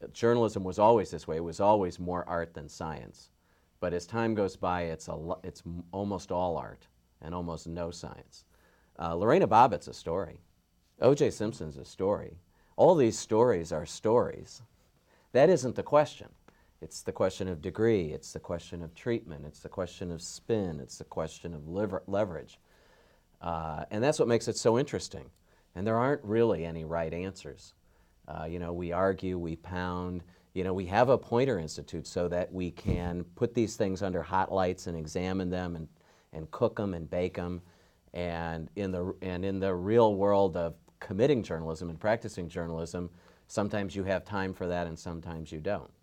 journalism was always this way. It was always more art than science. But as time goes by, it's almost all art and almost no science. Lorena Bobbitt's a story. O.J. Simpson's a story. All these stories are stories. That isn't the question. It's the question of degree. It's the question of treatment. It's the question of spin. It's the question of leverage. And that's what makes it so interesting. And there aren't really any right answers. We argue, we pound. We have a Poynter Institute so that we can put these things under hot lights and examine them and cook them and bake them. And in the real world of committing journalism and practicing journalism, sometimes you have time for that and sometimes you don't.